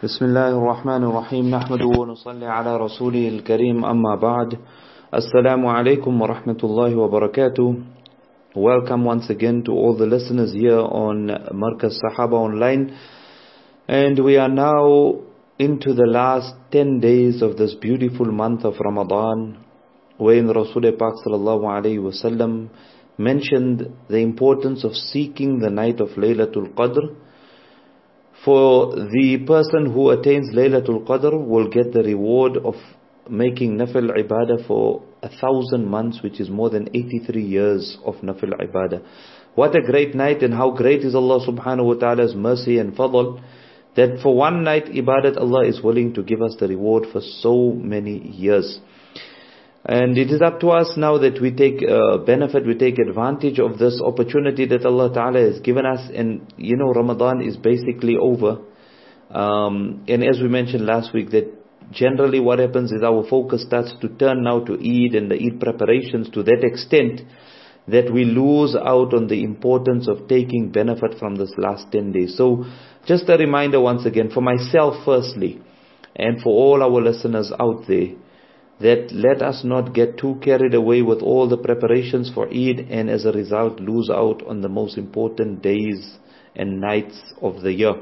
بسم الله الرحمن الرحيم نحمده ونصلي على رسوله الكريم أما بعد السلام عليكم ورحمة الله وبركاته. Welcome once again to all the listeners here on Markaz Sahaba Online, and we are now into the last 10 days of this beautiful month of Ramadan, wherein Rasulullah Pak Sallallahu Alaihi Wasallam mentioned the importance of seeking the night of Laylatul Qadr. For the person who attains Laylatul Qadr will get the reward of making Nafil Ibadah for 1,000 months, which is more than 83 years of Nafil Ibadah. What a great night, and how great is Allah subhanahu wa ta'ala's mercy and fadl, that for one night Ibadat Allah is willing to give us the reward for so many years. And it is up to us now that we take benefit, we take advantage of this opportunity that Allah Ta'ala has given us. And you know, Ramadan is basically over. And as we mentioned last week, that generally what happens is our focus starts to turn now to Eid and the Eid preparations to that extent that we lose out on the importance of taking benefit from this last 10 days. So just a reminder once again, for myself firstly, and for all our listeners out there, that let us not get too carried away with all the preparations for Eid and as a result lose out on the most important days and nights of the year.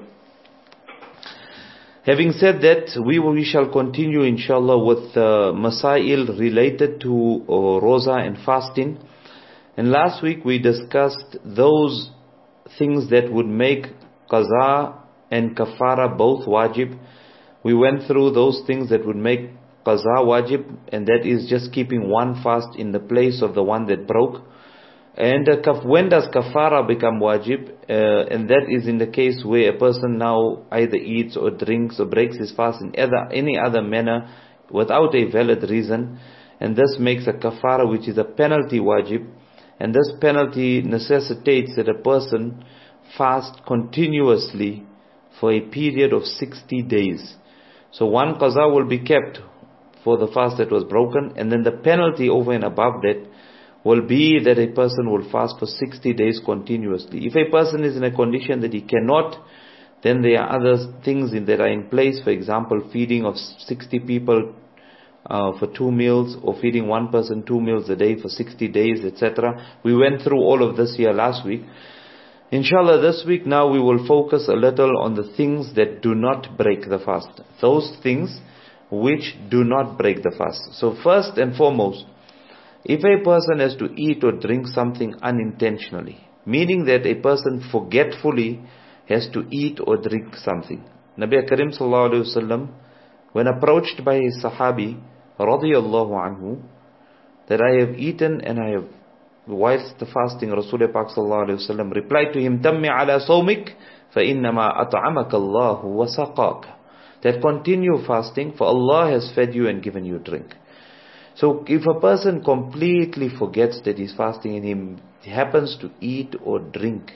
Having said that, we shall continue inshallah with masail related to roza and fasting. And last week we discussed those things that would make qaza and kafara both wajib. We went through those things that would make qaza wajib, and that is just keeping one fast in the place of the one that broke. And when does kafara become wajib? And that is in the case where a person now either eats or drinks or breaks his fast in any other manner without a valid reason, and this makes a kafara, which is a penalty wajib. And this penalty necessitates that a person fast continuously for a period of 60 days. So one qaza will be kept for the fast that was broken, and then the penalty over and above that will be that a person will fast for 60 days continuously. If a person is in a condition that he cannot, then there are other things that are in place. For example, feeding of 60 people for 2 meals, or feeding one person 2 meals a day for 60 days, etc. We went through all of this here last week. Inshallah, this week now we will focus a little on the things that do not break the fast. Those things which do not break the fast. So first and foremost, if a person has to eat or drink something unintentionally, meaning that a person forgetfully has to eat or drink something. Nabi Karim sallallahu alaihi wasallam, when approached by his sahabi radiyallahu anhu, that I have eaten and I have whilst the fasting, Rasulullah Pak sallallahu alaihi wasallam replied to him, "Tammi ala sawmik, fa innama at'amaka Allahu wa saqaka." That continue fasting, for Allah has fed you and given you drink. So if a person completely forgets that he's fasting and he happens to eat or drink,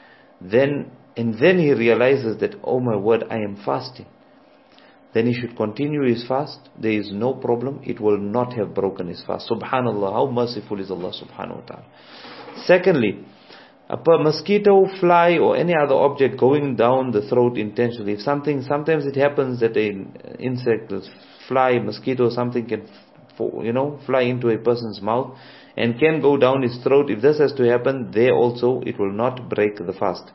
then he realizes that, oh my word, I am fasting, then he should continue his fast. There is no problem. It will not have broken his fast. Subhanallah, how merciful is Allah subhanahu wa ta'ala. Secondly, a mosquito, fly, or any other object going down the throat intentionally. If sometimes it happens that an insect, a fly, mosquito, something can, fly into a person's mouth and can go down his throat. If this has to happen, there also it will not break the fast.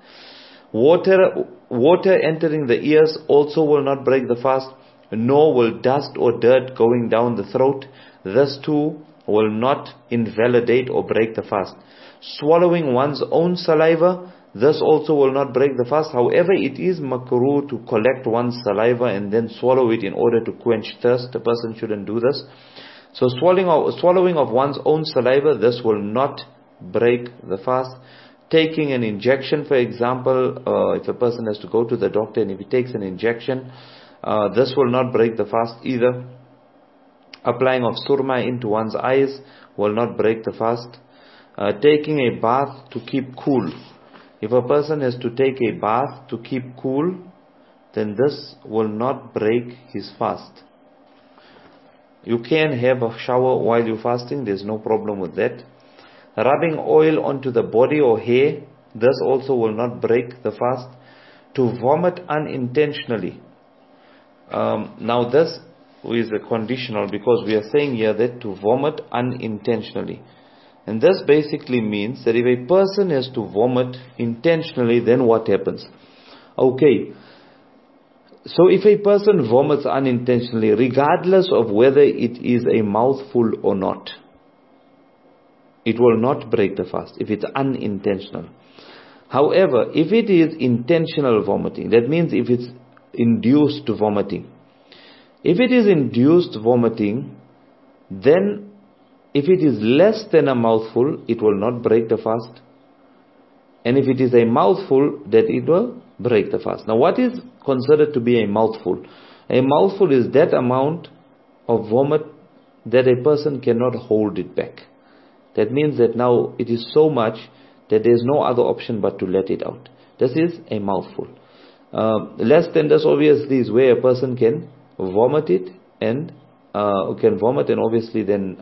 Water entering the ears also will not break the fast, nor will dust or dirt going down the throat. This too will not invalidate or break the fast. Swallowing one's own saliva, this also will not break the fast. However, it is makruh to collect one's saliva and then swallow it in order to quench thirst. A person shouldn't do this. So swallowing of one's own saliva, this will not break the fast. Taking an injection, for example, if a person has to go to the doctor and if he takes an injection, this will not break the fast either. Applying of surma into one's eyes will not break the fast. Taking a bath to keep cool. If a person has to take a bath to keep cool, then this will not break his fast. You can have a shower while you're fasting, there's no problem with that. Rubbing oil onto the body or hair, this also will not break the fast. To vomit unintentionally, Now this is a conditional, because we are saying here that to vomit unintentionally. And this basically means that if a person has to vomit intentionally, then what happens? Okay, so if a person vomits unintentionally, regardless of whether it is a mouthful or not, it will not break the fast if it's unintentional. However, if it is intentional vomiting, that means if it's induced vomiting. If it is induced vomiting, then if it is less than a mouthful, it will not break the fast. And if it is a mouthful, then it will break the fast. Now, what is considered to be a mouthful? A mouthful is that amount of vomit that a person cannot hold it back. That means that now it is so much that there is no other option but to let it out. This is a mouthful. Less than this, obviously, is where a person can vomit it and obviously then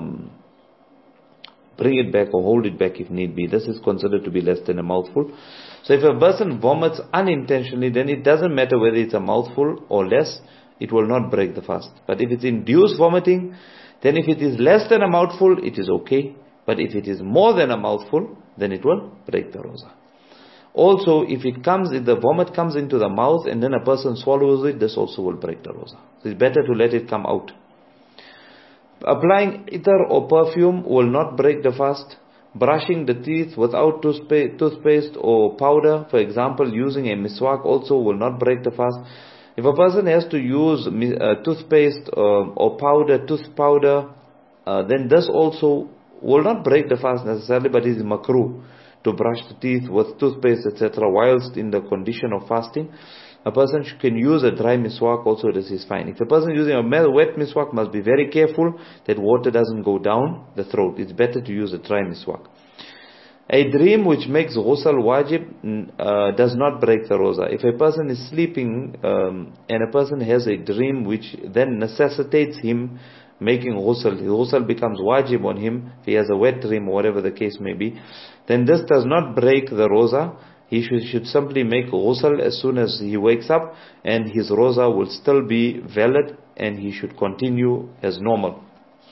bring it back or hold it back if need be. This is considered to be less than a mouthful. So if a person vomits unintentionally, then it doesn't matter whether it's a mouthful or less, it will not break the fast. But if it's induced vomiting, then if it is less than a mouthful, it is okay. But if it is more than a mouthful, then it will break the roza. Also, if the vomit comes into the mouth and then a person swallows it, this also will break the roza. So it's better to let it come out. Applying ether or perfume will not break the fast. Brushing the teeth without toothpaste or powder, for example, using a miswak, also will not break the fast. If a person has to use toothpaste or tooth powder, then this also will not break the fast necessarily, but it is makruh to brush the teeth with toothpaste, etc. whilst in the condition of fasting. A person can use a dry miswak, also this is fine. If a person is using a wet miswak, must be very careful that water doesn't go down the throat. It's better to use a dry miswak. A dream which makes ghusl wajib does not break the roza. If a person is sleeping and a person has a dream which then necessitates him making ghusl becomes wajib on him, if he has a wet dream or whatever the case may be, then this does not break the roza. He should simply make ghusl as soon as he wakes up, and his roza will still be valid and he should continue as normal.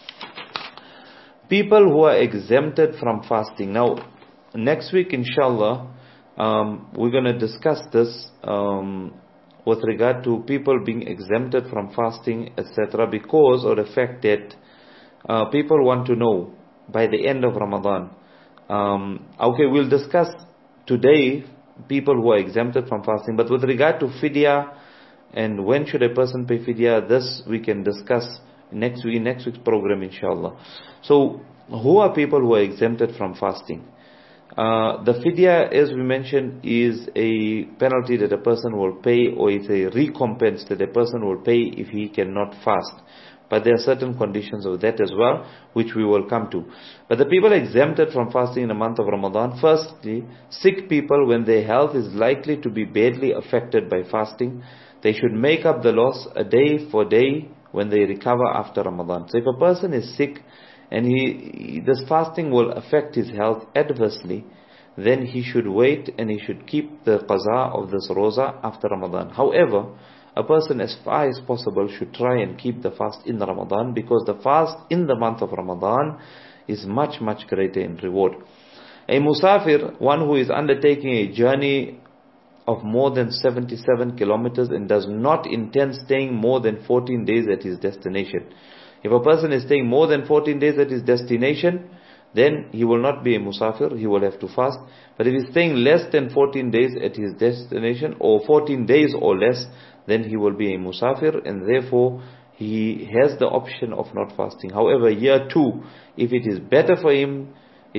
People who are exempted from fasting. Now, next week, inshallah, we're going to discuss this with regard to people being exempted from fasting, etc., because of the fact that people want to know by the end of Ramadan. Okay, we'll discuss today people who are exempted from fasting, but with regard to fidya and when should a person pay fidya, this we can discuss next week's program, inshallah. So, who are people who are exempted from fasting? The fidya, as we mentioned, is a penalty that a person will pay, or it's a recompense that a person will pay if he cannot fast. But there are certain conditions of that as well, which we will come to. But the people exempted from fasting in the month of Ramadan, firstly, sick people, when their health is likely to be badly affected by fasting, they should make up the loss a day for day when they recover after Ramadan. So if a person is sick and this fasting will affect his health adversely, then he should wait and he should keep the qaza of this roza after Ramadan. However, a person as far as possible should try and keep the fast in Ramadan, because the fast in the month of Ramadan is much, much greater in reward. A musafir, one who is undertaking a journey of more than 77 kilometers and does not intend staying more than 14 days at his destination. If a person is staying more than 14 days at his destination, then he will not be a musafir, he will have to fast. But if he's staying less than 14 days at his destination, or 14 days or less, then he will be a musafir, and therefore he has the option of not fasting. However, here too, if it is better for him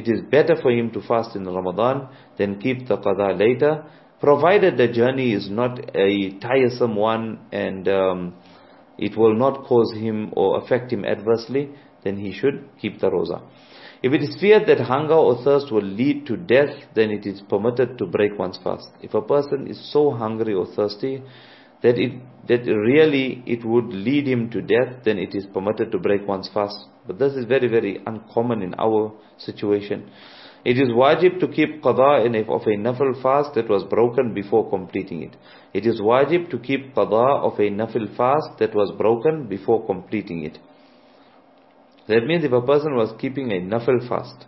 to fast in Ramadan, then keep the qada later, provided the journey is not a tiresome one and it will not cause him or affect him adversely, then he should keep the roza. If it is feared that hunger or thirst will lead to death, then it is permitted to break one's fast. If a person is so hungry or thirsty that really it would lead him to death, then it is permitted to break one's fast. But this is very, very uncommon in our situation. It is wajib to keep qada of a nafil fast that was broken before completing it. It is wajib to keep qada of a nafil fast that was broken before completing it. That means if a person was keeping a nafil fast,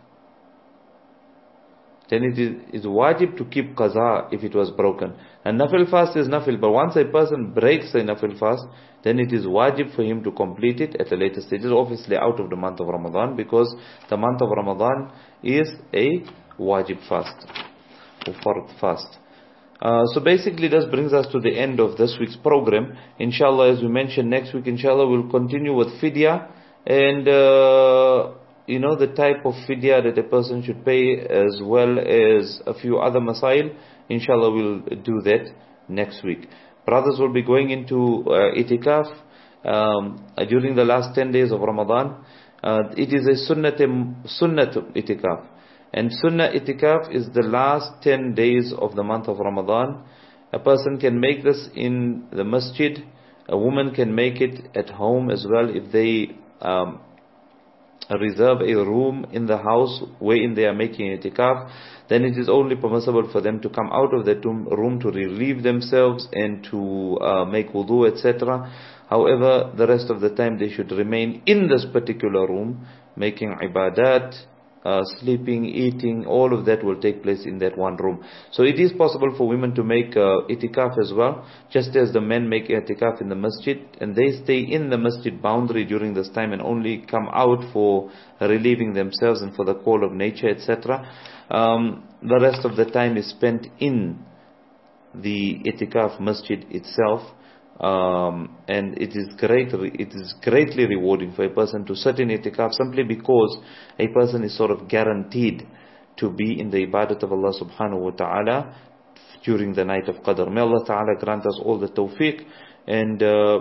then it is wajib to keep qaza if it was broken. And nafil fast is nafil, but once a person breaks a nafil fast, then it is wajib for him to complete it at a later stage. Obviously out of the month of Ramadan, because the month of Ramadan is a wajib fast, or fard fast. So basically this brings us to the end of this week's program. Inshallah, as we mentioned, next week inshallah we'll continue with fidya, and the type of fidya that a person should pay, as well as a few other masail. Inshallah we'll do that next week. Brothers will be going into itikaf during the last 10 days of Ramadan. It is a sunnat itikaf. And sunnah itikaf is the last 10 days of the month of Ramadan. A person can make this in the masjid. A woman can make it at home as well if they reserve a room in the house wherein they are making itikaf. Then it is only permissible for them to come out of that room to relieve themselves and to make wudu, etc. However, the rest of the time they should remain in this particular room, making ibadat, sleeping, eating, all of that will take place in that one room. So it is possible for women to make itikaf as well, just as the men make itikaf in the masjid, and they stay in the masjid boundary during this time and only come out for relieving themselves and for the call of nature, etc. The rest of the time is spent in the itikaf masjid itself. And it is greatly rewarding for a person to sit in itikaf, simply because a person is sort of guaranteed to be in the ibadat of Allah subhanahu wa ta'ala during the night of Qadr. May Allah ta'ala grant us all the tawfiq, and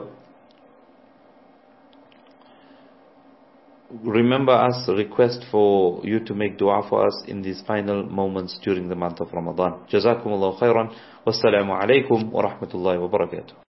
remember us, request for you to make dua for us in these final moments during the month of Ramadan. Jazakumullahu khairan. Wassalamu alaikum wa rahmatullahi wa barakatuh.